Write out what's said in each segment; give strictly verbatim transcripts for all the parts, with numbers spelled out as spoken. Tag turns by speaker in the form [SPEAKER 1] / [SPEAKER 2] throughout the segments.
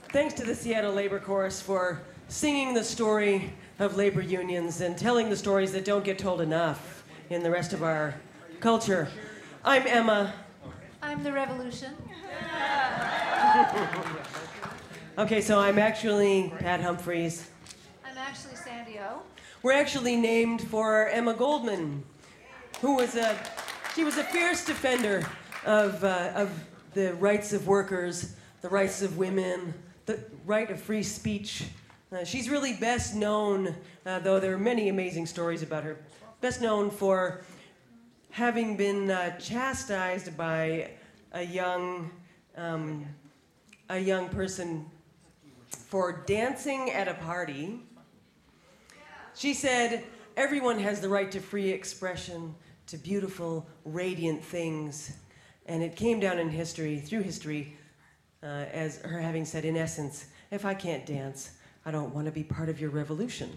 [SPEAKER 1] thanks to the Seattle Labor Chorus for singing the story of labor unions and telling the stories that don't get told enough in the rest of our culture. I'm Emma.
[SPEAKER 2] I'm the Revolution.
[SPEAKER 1] Okay, so I'm actually Pat Humphreys.
[SPEAKER 2] I'm actually Sandy O.
[SPEAKER 1] We're actually named for Emma Goldman, who was a, she was a fierce defender of, uh, of the rights of workers, the rights of women, the right of free speech. Uh, she's really best known, uh, though there are many amazing stories about her, best known for having been uh, chastised by a young, um, a young person for dancing at a party. She said, everyone has the right to free expression, to beautiful, radiant things. And it came down in history, through history, uh, as her having said, in essence, if I can't dance, I don't want to be part of your revolution.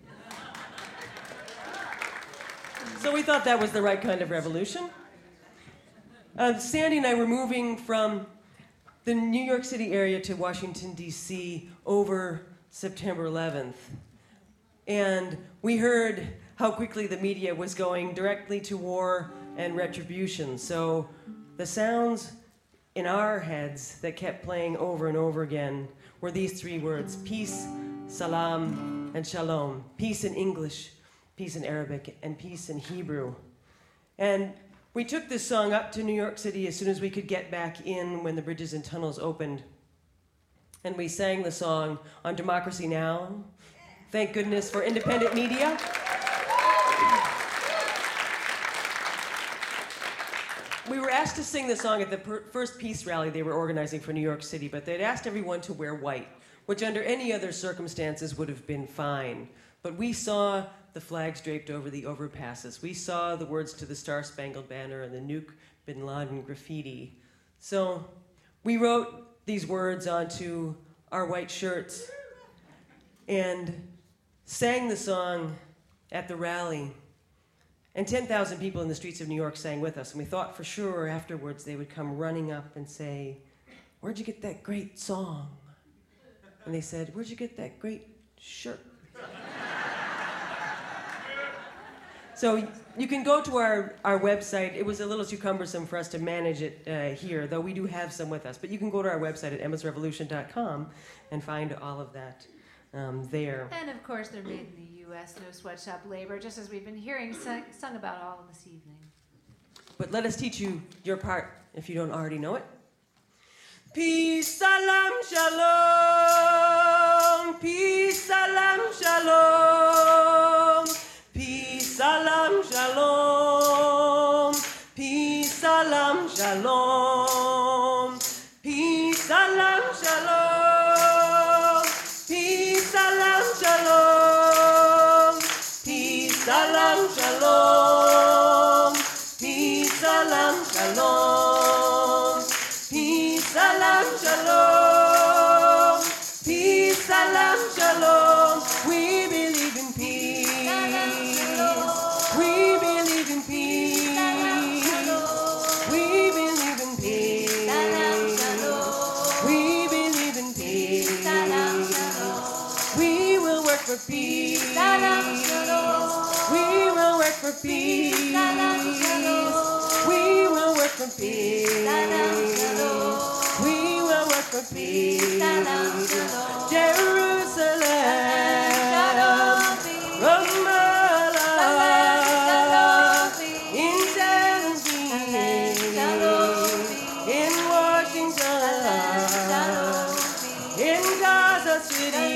[SPEAKER 1] So we thought that was the right kind of revolution. Uh, Sandy and I were moving from the New York City area to Washington, D C over September eleventh. And we heard how quickly the media was going directly to war and retribution. So the sounds in our heads that kept playing over and over again were these three words: peace, salam, and shalom. Peace in English, peace in Arabic, and peace in Hebrew. And we took this song up to New York City as soon as we could get back in when the bridges and tunnels opened. And we sang the song on Democracy Now! Thank goodness for independent media. We were asked to sing the song at the per- first peace rally they were organizing for New York City, but they'd asked everyone to wear white, which under any other circumstances would have been fine. But we saw the flags draped over the overpasses. We saw the words to the Star-Spangled Banner and the Nuke Bin Laden graffiti. So we wrote these words onto our white shirts and sang the song at the rally. And ten thousand people in the streets of New York sang with us. And we thought for sure afterwards they would come running up and say, "Where'd you get that great song?" And they said, "Where'd you get that great shirt?" So you can go to our, our website. It was a little too cumbersome for us to manage it uh, here, though we do have some with us. But you can go to our website at emmas revolution dot com and find all of that um, there.
[SPEAKER 2] And of course, they're made in the U S, no sweatshop labor, just as we've been hearing sung, sung about all this evening.
[SPEAKER 1] But let us teach you your part, if you don't already know it. Peace, salam, shalom. Peace, salam, shalom. Peace, salam, shalom. Peace, salam, shalom. Peace, salam, shalom. Peace, salam, shalom. Peace, salam, shalom. Peace, salam, shalom. Peace, salam, shalom. Peace, salam, shalom. We believe in peace. We believe in peace. We believe in peace. We believe in peace. We will work for peace. We will work for peace. We will work for peace. We will work for peace. Jerusalem, Ramallah, in Tennessee, in Washington, in Gaza City,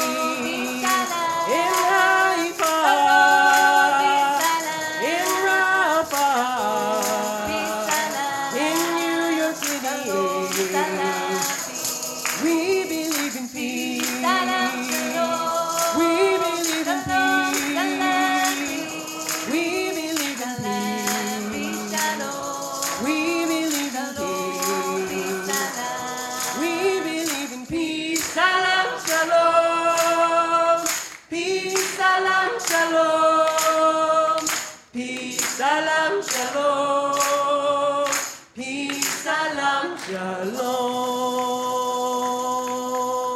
[SPEAKER 1] in Haifa, in Rafah, in New York City. We believe in peace. We believe in peace. We believe in peace. We believe in peace. We believe in peace. Salam, shalom. Peace, salam, shalom. Peace, salam, shalom. Peace, salam, shalom.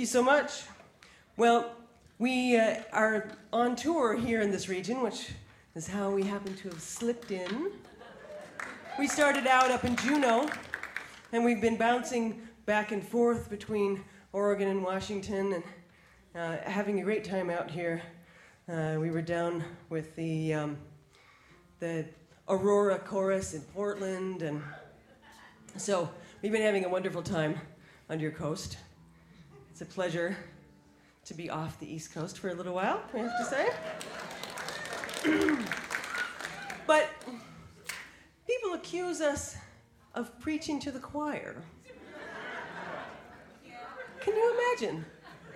[SPEAKER 1] you so much. Well, we uh, are on tour here in this region, which is how we happen to have slipped in. We started out up in Juneau, and we've been bouncing back and forth between Oregon and Washington and uh, having a great time out here. Uh, we were down with the, um, the Aurora Chorus in Portland, and so we've been having a wonderful time on your coast. It's a pleasure to be off the East Coast for a little while, I have to say. But people accuse us of preaching to the choir. Can you imagine?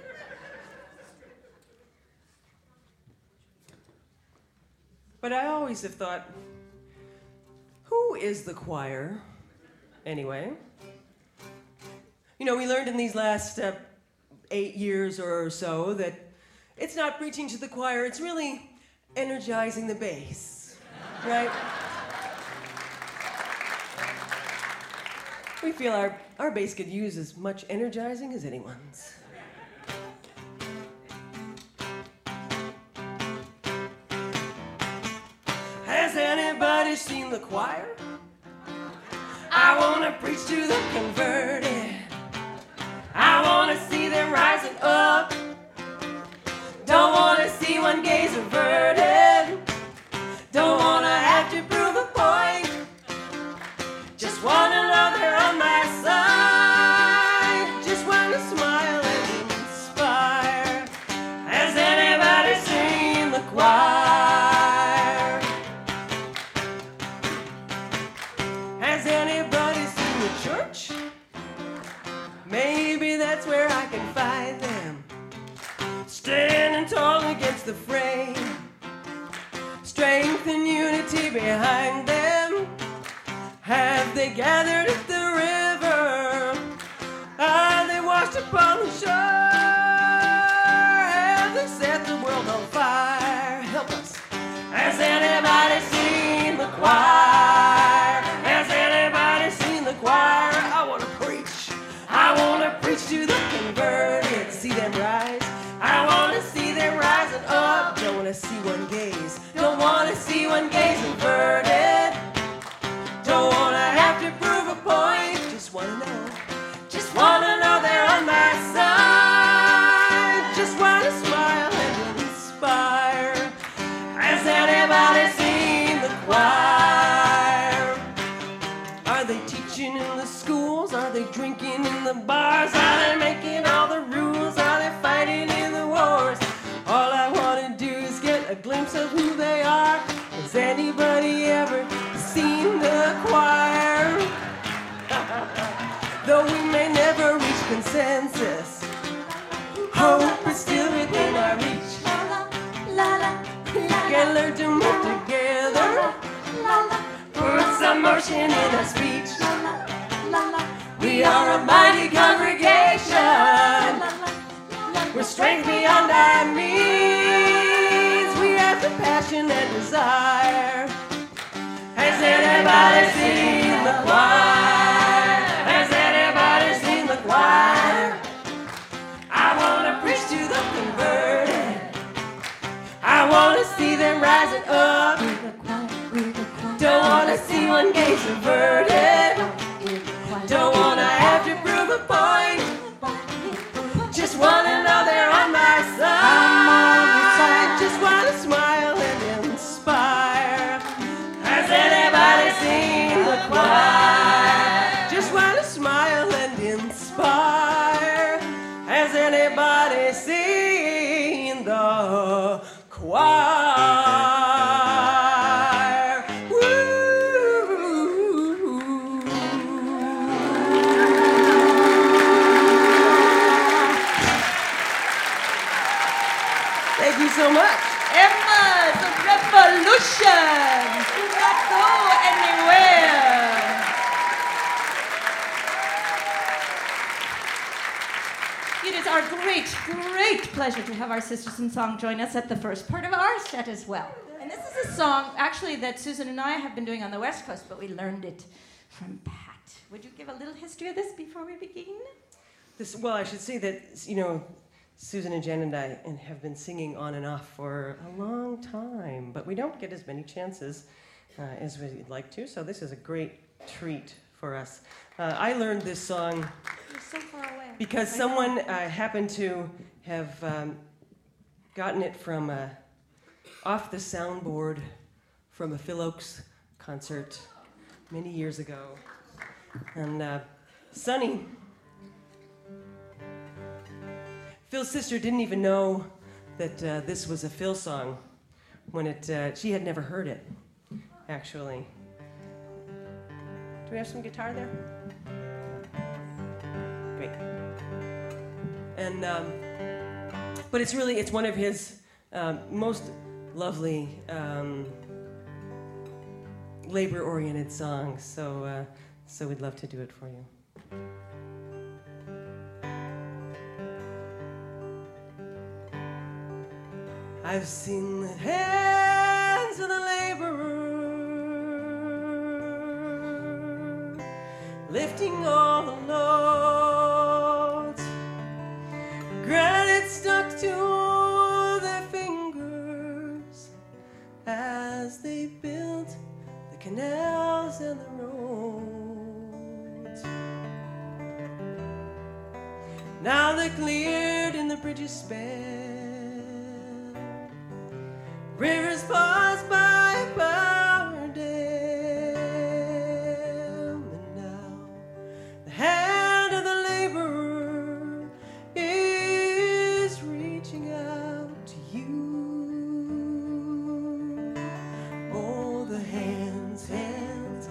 [SPEAKER 1] But I always have thought, who is the choir, anyway? You know, we learned in these last uh, eight years or so that it's not preaching to the choir, it's really energizing the bass, right? We feel our, our bass could use as much energizing as anyone's. Has anybody seen the choir? I want to preach to the converted. I want to see them rising up. Don't want to see one gaze averted. Don't want to have to prove a point. Just want to know they're on my side. Just want to smile and inspire. Has anybody seen the choir? Has anybody seen the church? Maybe that's where I can find them, standing tall against the frame, strength and unity behind them. Have they gathered at the river? Are they washed upon the shore? Have they set the world on fire? Help us. Has anybody seen the choir? Has anybody seen the choir? I want to preach. I want to preach to the converted. See them rise. I want to see them rising up. Don't want to see one gaze. Don't want to see one gaze inverted. Don't want to have to prove a point. Just want to know. Just want to know they're on my side. Just want to smile and inspire. Has anybody seen the choir? Are they teaching in the schools? Are they drinking in the bars? Are they making all the rules? Are they fighting in the wars? All I want to do is get a glimpse of who they are. Has anybody ever seen the choir? Though we may never reach consensus, hope is still within our reach. We can learn to move together, put some motion in our speech. We are a mighty congregation, with strength beyond our means. We have the passion and desire. Has anybody seen the choir? Has anybody seen the choir? I want to preach to the converted. I want to see them rising up. Don't want to see one gaze averted. Don't want to have to prove a point. Just want to know they're on my side. Just want to smile and inspire. Has anybody seen the choir? Just want to smile and inspire. Has anybody seen the choir? Woo! Thank you so much.
[SPEAKER 3] Emma, the revolution! Do not go anywhere! It is our great, great pleasure to have our Sisters in Song join us at the first part of our set as well. And this is a song, actually, that Susan and I have been doing on the West Coast, but we learned it from Pat. Would you give a little history of this before we begin?
[SPEAKER 1] this, well, I should say that, you know, Susan and Jen and I and have been singing on and off for a long time, but we don't get as many chances uh, as we'd like to, so this is a great treat for us. Uh, I learned this song
[SPEAKER 3] You're so far away.
[SPEAKER 1] because someone uh, happened to have um, gotten it from uh, off the soundboard from a Phil Oakes concert many years ago. And uh, Sonny, Phil's sister, didn't even know that uh, this was a Phil song when it, uh, she had never heard it, actually. Do we have some guitar there? Great. And, um, but it's really, it's one of his um, most lovely um, labor-oriented songs, so, uh, so we'd love to do it for you. I've seen the hands of the laborer lifting all the loads, granite stuck to their fingers as they built the canals and the roads. Now they're cleared and the bridges spanned. Rivers pass by power dam, and now the hand of the laborer is reaching out to you. Oh, the hands, hands,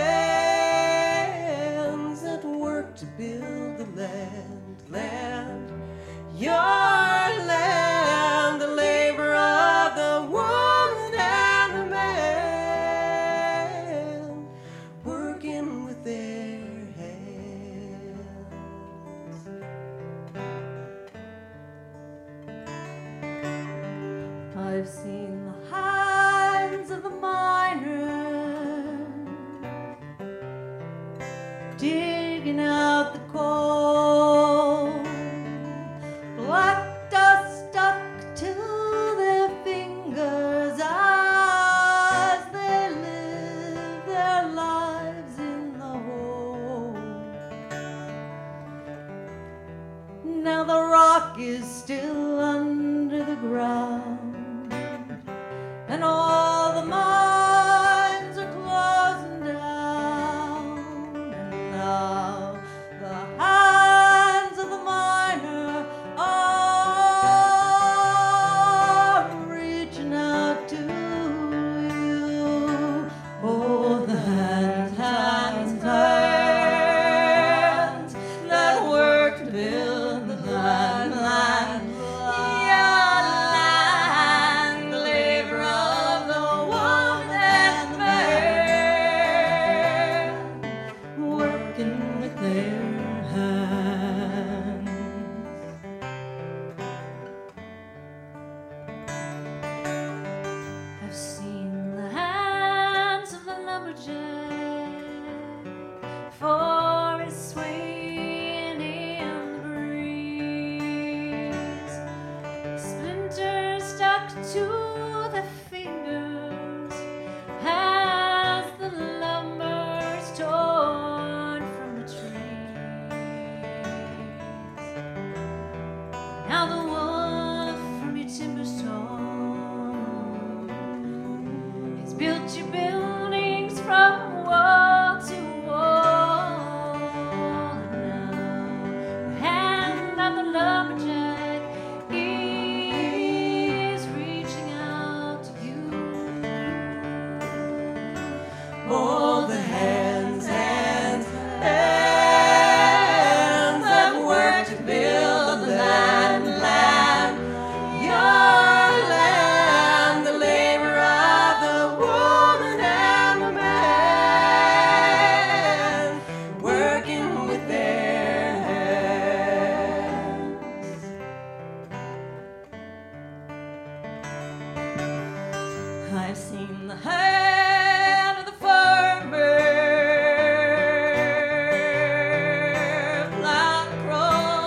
[SPEAKER 1] hands that work to build the land, land, your land, the labor of the woman and the man, working with their hands.
[SPEAKER 3] I've seen the hands of the miner digging out the coal, black dust stuck to their fingers as they live their lives in the hole. Now the rock is still under the ground, and all the mines are closing down. And now the hands of the miner are reaching out to you. Oh, the hands, hands, hands that work to build the land, land, your land, the labor of the woman and the man, working with their hands. I've seen the hands of the lumberjack, forest swaying in the breeze, splinters stuck to the fingers as the lumber's torn from the trees. Now the wood from your timber store has built your buildings from wall to wall. And now the hand of the lumberjack is reaching out to you.
[SPEAKER 1] Oh, the hands, hands, hands that work to build the land, land, your land, the labor of the woman and the man, working with their hands.
[SPEAKER 3] I've seen the hand of the farmer fly across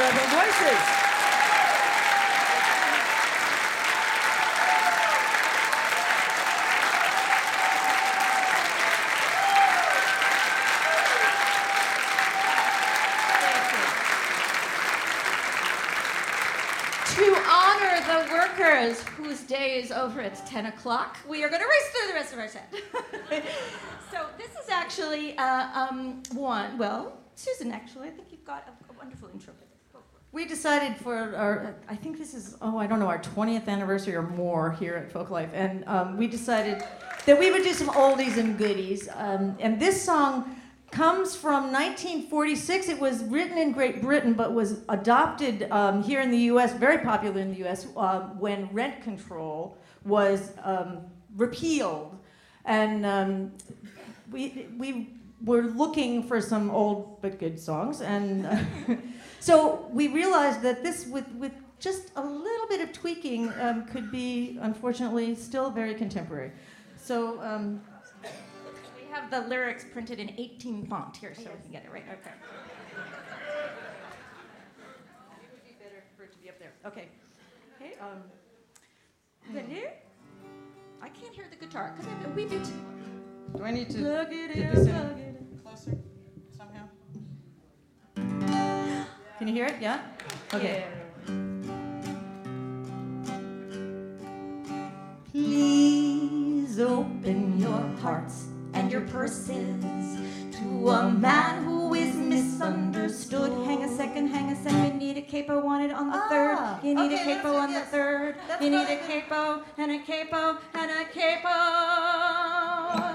[SPEAKER 1] Colorado Voices.
[SPEAKER 3] To honor the workers whose day is over at ten o'clock, we are going to race through the rest of our set. So this is actually uh, um, one, well, Susan, actually, I think you've got a, a wonderful intro for this. Go for it.
[SPEAKER 4] We decided for our, I think this is, oh, I don't know, our twentieth anniversary or more here at Folklife, and um, we decided that we would do some oldies and goodies. Um, and this song comes from nineteen forty-six. It was written in Great Britain, but was adopted um, here in the U S, very popular in the U S, um, when rent control was um, repealed. And um, we, we were looking for some old but good songs. And uh, so we realized that this, with, with just a little bit of tweaking, um, could be, unfortunately, still very contemporary. So, um,
[SPEAKER 3] We have the lyrics printed in eighteen font here, so we can get it right. Okay.
[SPEAKER 4] It would be better for it to be up there. Okay. Hey, um, ready?
[SPEAKER 3] I can't hear the guitar. Could I have a wee bit?
[SPEAKER 4] Do I need to
[SPEAKER 3] Plug it
[SPEAKER 4] get
[SPEAKER 3] in,
[SPEAKER 4] this
[SPEAKER 3] plug
[SPEAKER 4] in
[SPEAKER 3] it in.
[SPEAKER 4] closer somehow? Can you hear it? Yeah? Okay.
[SPEAKER 3] Please open your hearts and your purses to a man who is misunderstood. Hang a second, hang a second. You need a capo, want it on the
[SPEAKER 4] Ah,
[SPEAKER 3] third. You need
[SPEAKER 4] okay,
[SPEAKER 3] a capo
[SPEAKER 4] that's it,
[SPEAKER 3] on
[SPEAKER 4] yes.
[SPEAKER 3] the third.
[SPEAKER 4] That's
[SPEAKER 3] you need
[SPEAKER 4] what
[SPEAKER 3] a
[SPEAKER 4] I-
[SPEAKER 3] capo and a capo and a capo.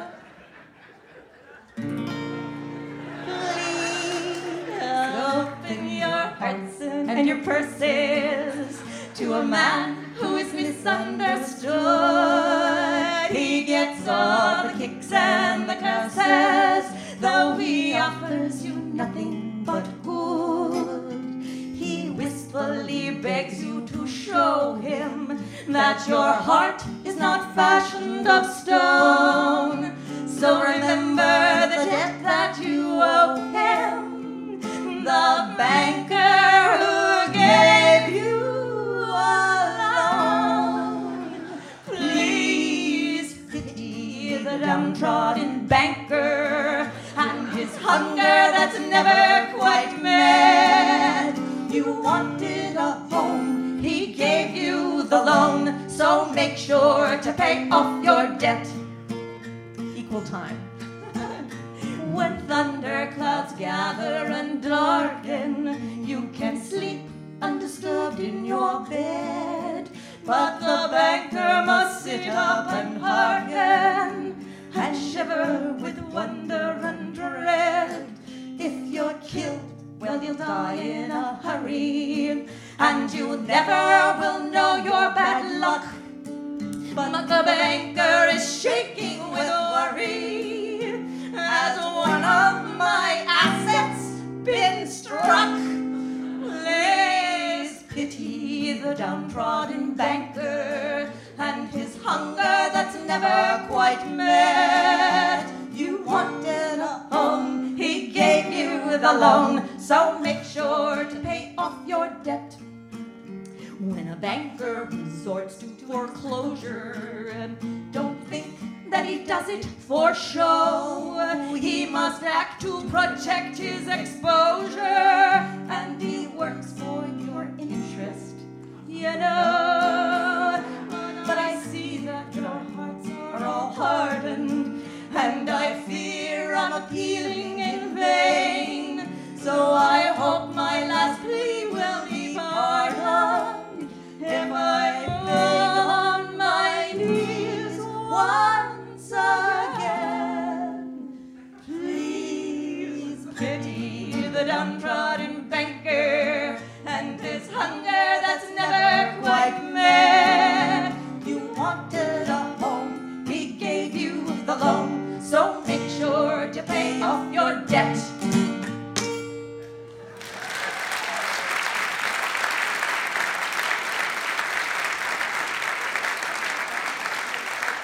[SPEAKER 3] Please open your hearts and your purses to a man who is misunderstood. He gets all the kicks and the curses, though he offers you nothing but good. He wistfully begs you to show him that your heart is not fashioned of stone. So remember the debt that you owe him, the banker who gave you a loan. Please pity the downtrodden banker and his hunger that's never quite met. You wanted a home, he gave you the loan, so make sure to pay off your debt. Equal time. When thunderclouds gather and darken, you can sleep undisturbed in your bed. But the banker must sit up and hearken and shiver with wonder and dread. If you're killed, well, you'll die in a hurry, and you never will know your bad luck. But the banker is shaking with worry, has one of my assets been struck? Please pity the downtrodden banker and his hunger that's never quite met. You wanted a home, he gave you the loan, so make sure to pay off your debt. When a banker resorts to foreclosure, don't think that he does it for show. He must act to protect his exposure, and he works for your interest, you know. But I see that your hearts are all hardened, and I fear I'm appealing in vain. So I hope my last plea will be pardoned if I beg on my knees once again. Please pity the downtrodden banker and his hunger that's never quite met. You wanted a home, he gave you the loan, so make sure to pay off your debt.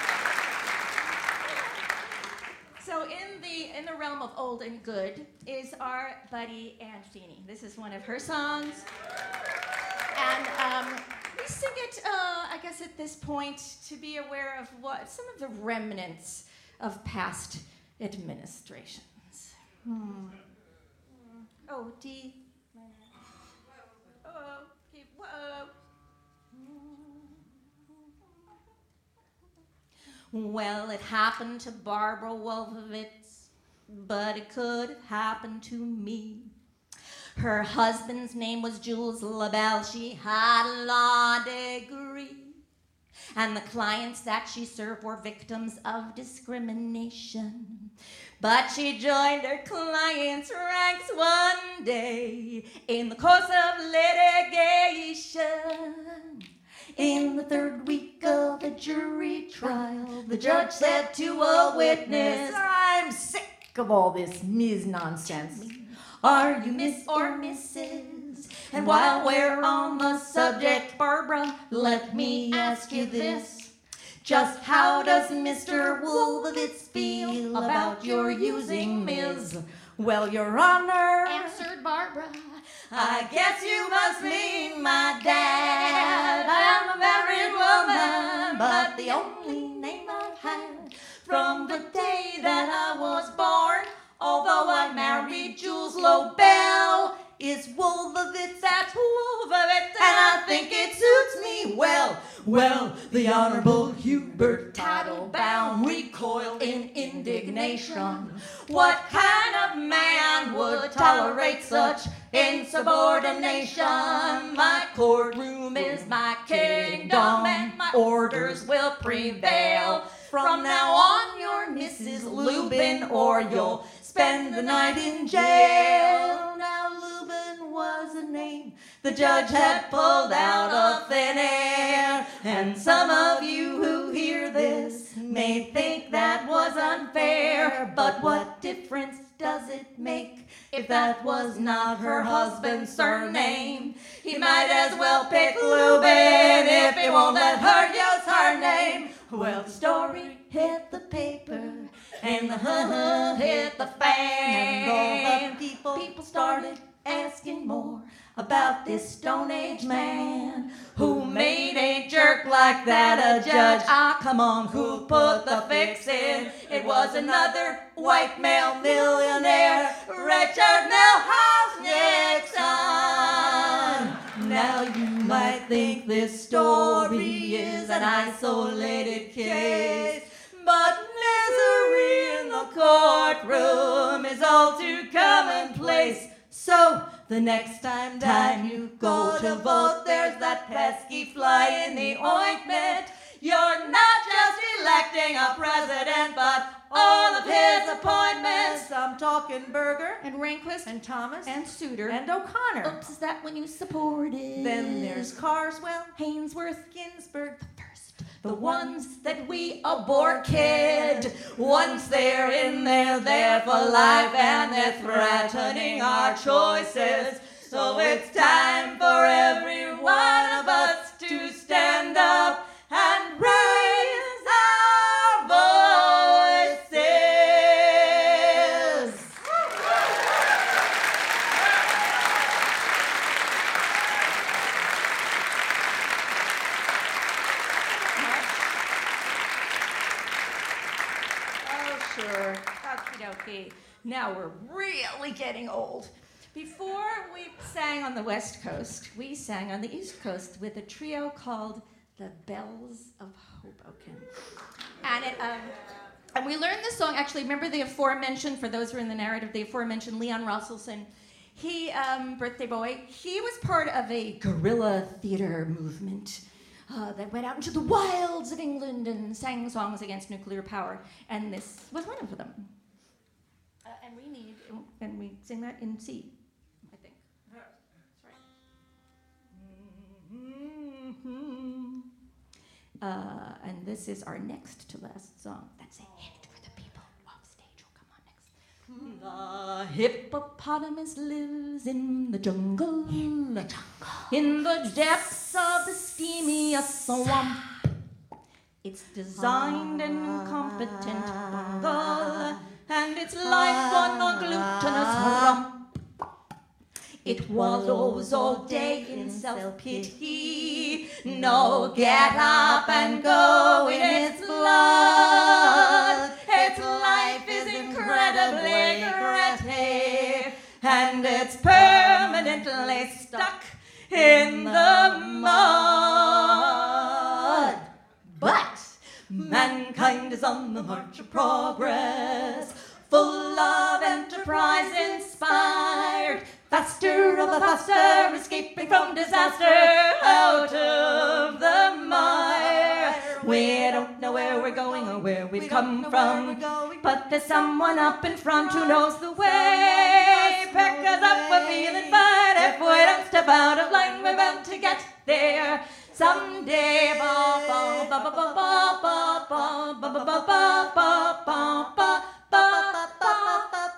[SPEAKER 3] So in the in the realm of old and good is our buddy Ann Feeney. This is one of her songs. And um, we sing it, uh, I guess, at this point to be aware of what some of the remnants of past administrations. Hmm. Oh, D. Oh, okay, whoa. Well, it happened to Barbara Wolfowitz, but it could have happened to me. Her husband's name was Jules LaBelle. She had a law degree. And the clients that she served were victims of discrimination. But she joined her clients' ranks one day in the course of litigation. In the third week of a jury trial, the judge said to a witness,
[SPEAKER 4] I'm sick of all this Miz nonsense.
[SPEAKER 3] are you Miss or Missus? And while we're on the subject, Barbara, let me ask you this. Just how does Mister Wolfowitz feel about your using Miz?
[SPEAKER 4] Well, Your Honor,
[SPEAKER 3] Answered Barbara, I guess you must mean my dad. I'm a married woman, but the only name I've had from the day that I was born, although I married Jules Lobel, is Wolfowitz. That's Wolfowitz, and I think it suits me well. Well, the Honorable Hubert Titlebound recoiled in indignation. What kind of man would tolerate such insubordination? My courtroom is my kingdom, and my orders will prevail. From now on, you're Missus Lubin, or you'll spend the night in jail. Now, Lubin was a name the judge had pulled out of thin air. And some of you who hear this may think that was unfair. But what difference does it make if that was not her husband's surname? He might as well pick Lubin if he won't let her use her name. Well, the story hit the paper, and the huh hit the fan, and all the people, people started asking more about this Stone Age man. Who made a jerk like that a judge? Ah, come on, who put the fix in? It was another white male millionaire, Richard Milhouse Nixon. Now you might think this story is an isolated case, but misery in the courtroom is all too commonplace. So the next time that you go to vote, there's that pesky fly in the ointment. You're not just electing a president, but all of his appointments.
[SPEAKER 4] I'm talking Berger
[SPEAKER 3] And Rehnquist
[SPEAKER 4] and Thomas
[SPEAKER 3] and Souter.
[SPEAKER 4] and O'Connor.
[SPEAKER 3] Oops, is that when you supported?
[SPEAKER 4] Then there's Carswell,
[SPEAKER 3] Hainsworth,
[SPEAKER 4] Ginsburg,
[SPEAKER 3] first. The ones that we abhor, kid. Once they're in there, they're for life, and they're threatening our choices. So it's time for every one of us to stand up and raise our voices. Oh, sure. Okie dokie. Now we're really getting old. Before we sang on the West Coast, we sang on the East Coast with a trio called the Bells of Hoboken. And it, um, and we learned this song, actually, remember the aforementioned, for those who are in the narrative, the aforementioned Leon Russellson. He, um, birthday boy, he was part of a guerrilla theater movement uh, that went out into the wilds of England and sang songs against nuclear power. And this was one of them. Uh, and we need, and we sing that in C, I think. That's right. Mm-hmm. Uh, and this is our next to last song. That's a hint for the people off stage who'll come on next. The hippopotamus lives in the jungle. In the jungle. In the depths of the steamy swamp. It's designed and competent bungle and it's life on a glutinous rump. It wallows all day in self-pity, no get up and go in its blood. Its life is incredibly gritty, and it's permanently stuck in the mud. But mankind is on the march of progress, full of enterprise inspired, faster of a faster, escaping from disaster, out of the mire. We don't know where we're going or where we've come from, but there's someone up in front who knows the way. Pick us up, we're feeling fine. If we don't step out of line, we're bound to get there someday. Ba ba ba ba ba ba ba ba ba ba ba ba ba ba ba ba.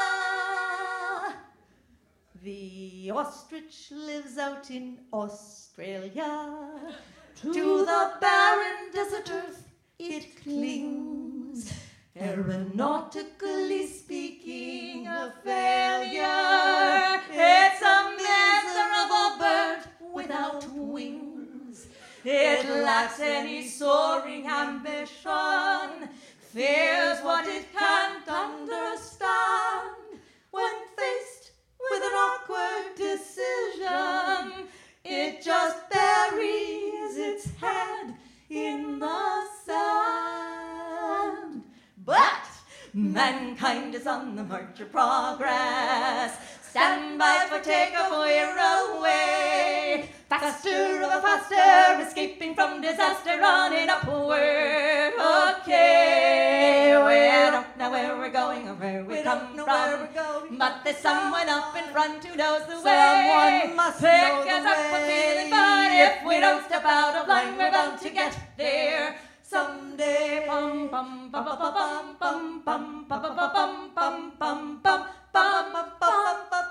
[SPEAKER 3] The ostrich lives out in Australia. To the barren desert earth it clings. Aeronautically speaking, a failure. It's a miserable bird without wings. It lacks any soaring ambition, fears what it can't understand. When faced with an awkward decision, it just buries its head in the sand. But mankind is on the march of progress. Stand by for takeoff, we're away. Faster of a faster, escaping from disaster, running upward. Okay, we don't know where we're going or where we, we come from, where going, but there's someone up in front who knows the way. Someone must pick know us the up, way. We're feeling fine. If we don't step out of line, we're bound to get there someday. Bum bum bum bum bum bum bum bum bum bum bum bum bum bum bum bum.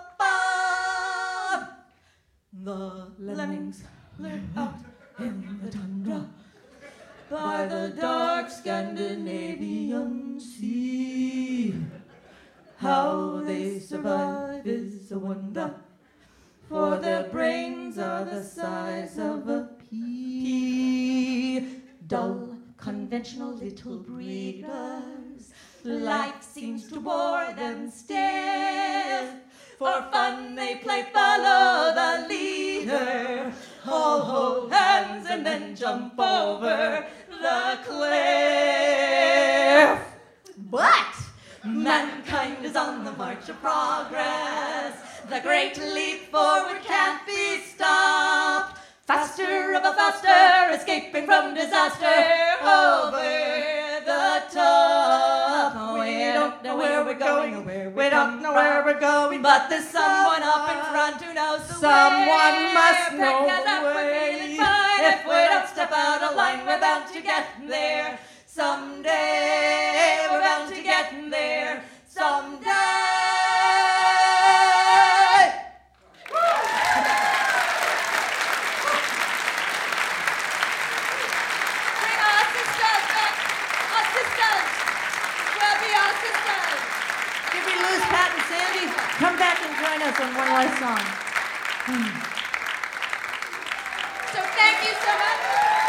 [SPEAKER 3] The lemmings lurk out in the tundra by the dark Scandinavian sea. How they survive is a wonder, for their brains are the size of a pea. Dull, conventional little breeders, life seems to bore them stiff. For fun they play follow the leader, all hold hands and then jump over the cliff. But mankind is on the march of progress. The great leap forward can't be stopped. Faster of a faster, escaping from disaster, over the top. We don't know where we're going or where we don't know where we're going, but there's someone up in front who knows the way. Someone must know the way. If we don't step out of line, we're bound to get there someday. We're bound to get there someday.
[SPEAKER 4] Pat and Sandy, come back and join us on one last song.
[SPEAKER 2] So thank you so much.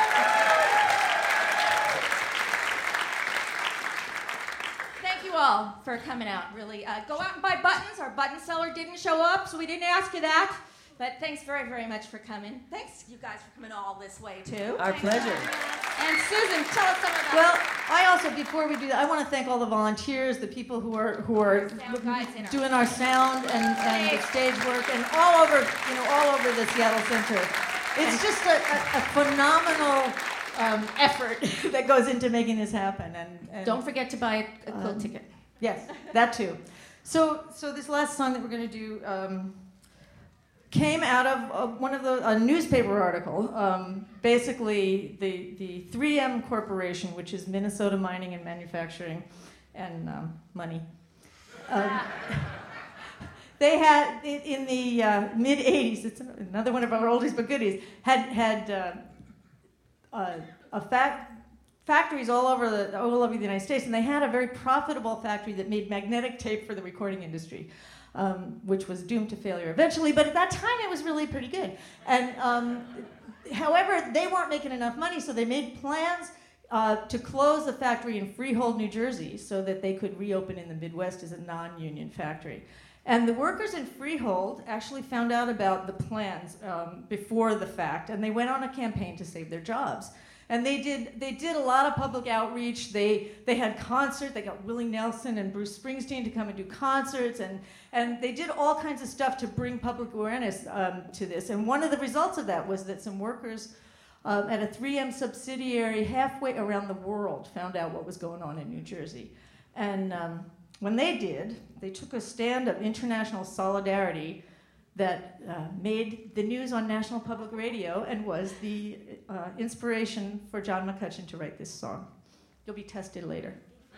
[SPEAKER 2] Thank you all for coming out. Really, uh, go out and buy buttons. Our button seller didn't show up, so we didn't ask you that. But thanks very, very much for coming. Thanks, you guys, for coming all this way, too.
[SPEAKER 1] Our pleasure.
[SPEAKER 2] And Susan, tell us something about
[SPEAKER 4] Well, I also, before we do that, I want to thank all the volunteers, the people who are who are
[SPEAKER 2] Sound guys in our-
[SPEAKER 4] doing our sound and, and the stage work, and all over, you know, all over the Seattle Center. It's just a, a, a phenomenal um, effort that goes into making this happen. And, and
[SPEAKER 2] Don't forget to buy a quilt
[SPEAKER 4] um,
[SPEAKER 2] ticket.
[SPEAKER 4] Yes, that too. So, so this last song that we're going to do um, came out of uh, one of the a newspaper article. Um, basically, the the three M Corporation, which is Minnesota Mining and Manufacturing, and um, money. Um, they had in the uh, mid eighties. It's another one of our oldies but goodies. Had had uh, uh, a fact. factories all over the all over the United States, and they had a very profitable factory that made magnetic tape for the recording industry, um, which was doomed to failure eventually. But at that time, it was really pretty good. And um, however, they weren't making enough money, so they made plans uh, to close the factory in Freehold, New Jersey, so that they could reopen in the Midwest as a non-union factory. And the workers in Freehold actually found out about the plans um, before the fact, and they went on a campaign to save their jobs. And they did they did a lot of public outreach. They they had concerts. They got Willie Nelson and Bruce Springsteen to come and do concerts, and and they did all kinds of stuff to bring public awareness um, to this. And one of the results of that was that some workers um, at a three M subsidiary halfway around the world found out what was going on in New Jersey. And um, when they did, they took a stand of international solidarity that uh, made the news on National Public Radio and was the uh, inspiration for John McCutcheon to write this song. You'll be tested later.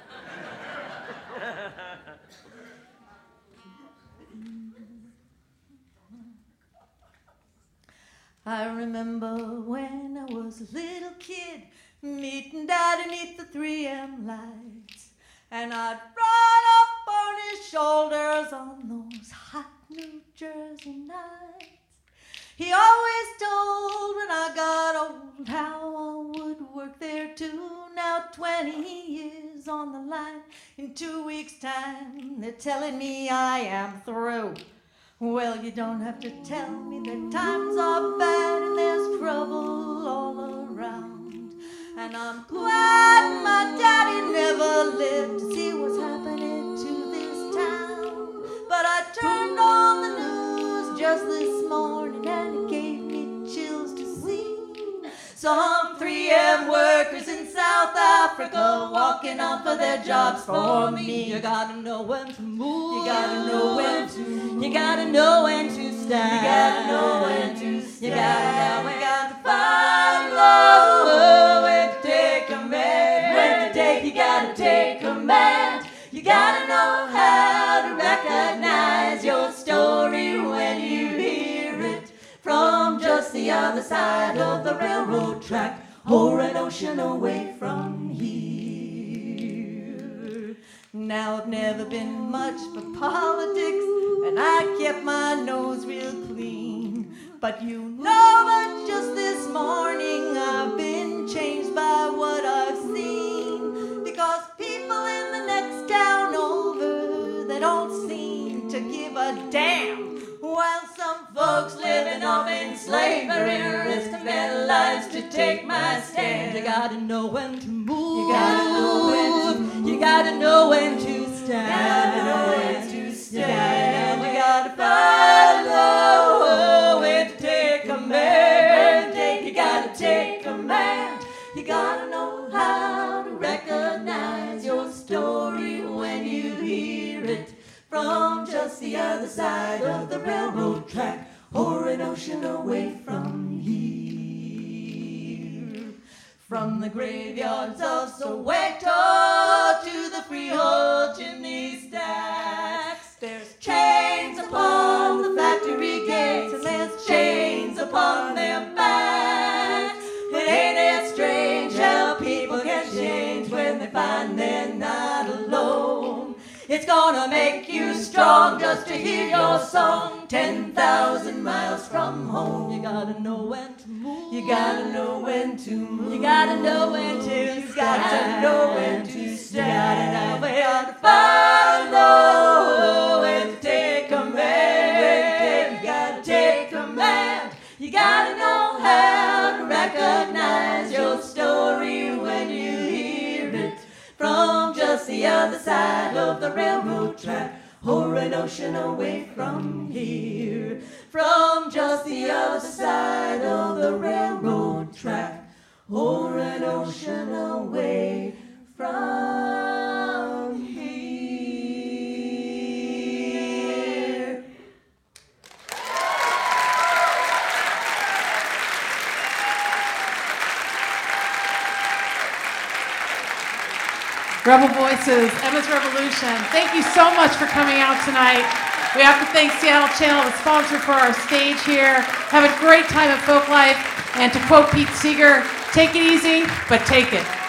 [SPEAKER 4] I remember when I was a little kid, meeting Dad beneath the three M lights, and I'd ride up on his shoulders on those hot New Jersey nights. He always told when I got old how I would work there too. Now twenty years on the line, in two weeks' time, they're telling me I am through. Well, you don't have to tell me that times are bad and there's trouble all around. And I'm glad my daddy never lived to see what's happening to this town. But I turned on the news just this morning and it gave me chills to see some three M workers in South Africa walking off of their jobs for me. You gotta know when to move. You gotta know when to move. You gotta know when to stand. You gotta know when to stand. You gotta know when to find love. When to take command. When to take, you gotta take command. You gotta know how to recognize your story when you hear it from just the other side of the railroad track or an ocean away from here. Now I've never been much for politics and I kept my nose real clean. But you know that just this morning I've been changed by what I've seen. Because people in the next town over, they don't seem to give a damn. While some folks living off in slavery risking their lives to take my stand. You gotta know when to move. You gotta know when to. You gotta know when to stand. You gotta know when to stand. You gotta follow when to take command. You gotta take command. You gotta know how to recognize your story when you hear it from just the other side of the railroad track or an ocean away from here. From the graveyards of Soweto to the Freehold chimney stacks, there's chains upon the factory gates and there's chains upon their backs. It ain't it strange how people can change when they find they're not alone. It's gonna make you strong just to hear your song ten thousand miles from home. You gotta know when to move. You gotta know when to move. You gotta know when to stand. You gotta know when to stand. You gotta follow when to take command. You gotta take command. You gotta know how to recognize your story when you hear it from just the other side of the railroad track or an ocean away from here. From just the other side of the railroad track or an ocean away from here.
[SPEAKER 5] Rebel Voices, Emma's Revolution. Thank you so much for coming out tonight. We have to thank Seattle Channel, the sponsor for our stage here. Have a great time at Folklife. And to quote Pete Seeger, take it easy, but take it.